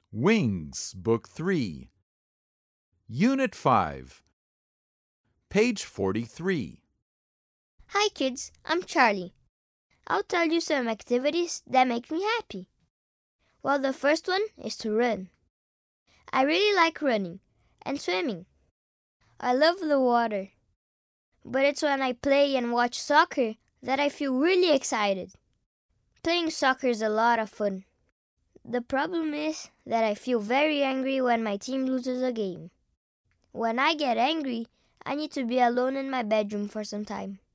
Wings, Book 3. Unit 5. Page 43. Hi kids, I'm Charlie. I'll tell you some activities that make me happy. Well, the first one is to run. I really like running and swimming. I love the water. But it's when I play and watch soccer that I feel really excited. Playing soccer is a lot of fun. The problem is that I feel very angry when my team loses a game. When I get angry, I need to be alone in my bedroom for some time.